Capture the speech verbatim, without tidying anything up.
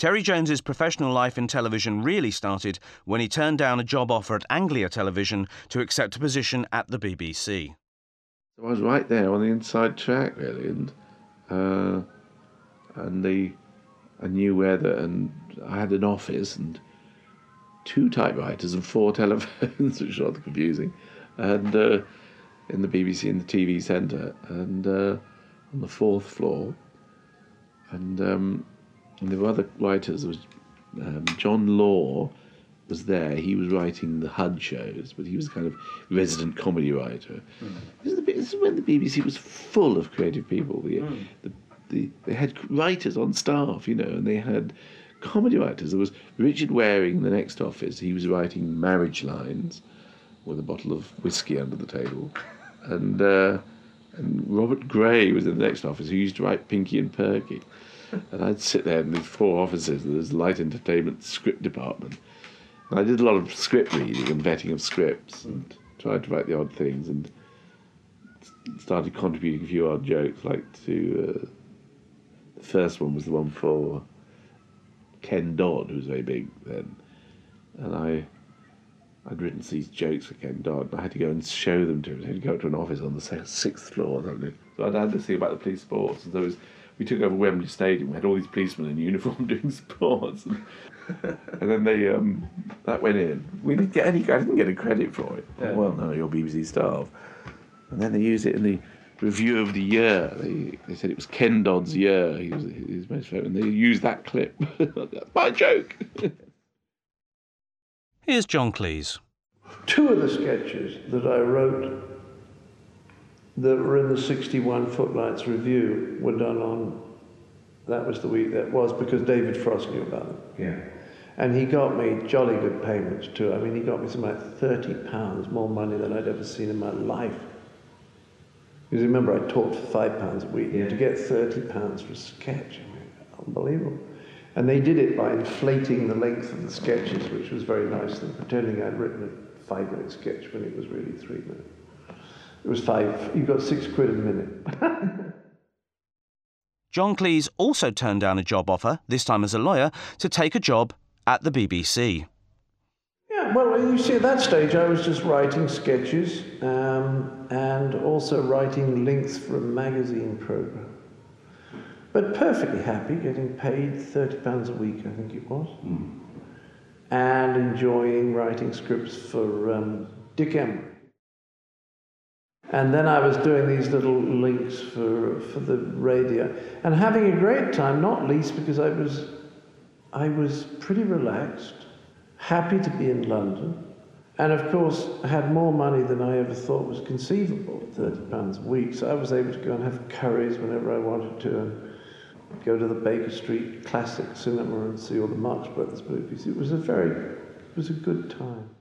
Terry Jones's professional life in television really started when he turned down a job offer at Anglia Television to accept a position at the B B C. So I was right there on the inside track, really, and uh, and the I knew where the and I had an office and two typewriters and four telephones, which was rather confusing, and uh, in the B B C in the T V centre, and uh, on the fourth floor, and, um, and there were other writers. There was um, John Law was there. He was writing the H U D shows, but he was a kind of resident comedy writer. Mm. This, is the, this is when the B B C was full of creative people. The, mm. the, the, they had writers on staff, you know, and they had comedy writers. There was Richard Waring in the next office. He was writing Marriage Lines with a bottle of whiskey under the table. And uh, and Robert Gray was in the next office, who used to write Pinky and Perky. And I'd sit there in these four offices, and there's light entertainment script department. And I did a lot of script reading and vetting of scripts and tried to write the odd things and started contributing a few odd jokes, like to... Uh, the first one was the one for Ken Dodd, who was very big then. And I... I'd written these jokes for Ken Dodd, and I had to go and show them to him. I had to go up to an office on the sixth floor or something. So I'd had to see about the police sports. And there was, we took over Wembley Stadium. We had all these policemen in uniform doing sports. And, and then they um, that went in. We didn't get any. I didn't get any credit for it. Yeah. Well, no, you're B B C staff. And then they used it in the review of the year. They, they said it was Ken Dodd's year. He was his most famous, and they used that clip. That's my joke. Here's John Cleese. Two of the sketches that I wrote that were in the sixty-one Footlights Review were done on, that was the week that was, because David Frost knew about them. Yeah. And he got me jolly good payments too. I mean, he got me something like thirty pounds, more money than I'd ever seen in my life. Because remember, I talked for five pounds a week. Yeah. To get thirty pounds for a sketch, I mean, unbelievable. And they did it by inflating the length of the sketches, which was very nice, and pretending I'd written a five-minute sketch when it was really three minutes. It was five. You got six quid a minute. John Cleese also turned down a job offer, this time as a lawyer, to take a job at the B B C. Yeah, well, you see, at that stage I was just writing sketches um, and also writing links for a magazine programme. But perfectly happy, getting paid thirty pounds a week, I think it was, mm. and enjoying writing scripts for um, Dick Emery. And then I was doing these little links for for the radio, and having a great time, not least because I was, I was pretty relaxed, happy to be in London, and of course I had more money than I ever thought was conceivable, thirty pounds a week, so I was able to go and have curries whenever I wanted to, and go to the Baker Street Classic Cinema and see all the Marx Brothers movies. It was a very, it was a good time.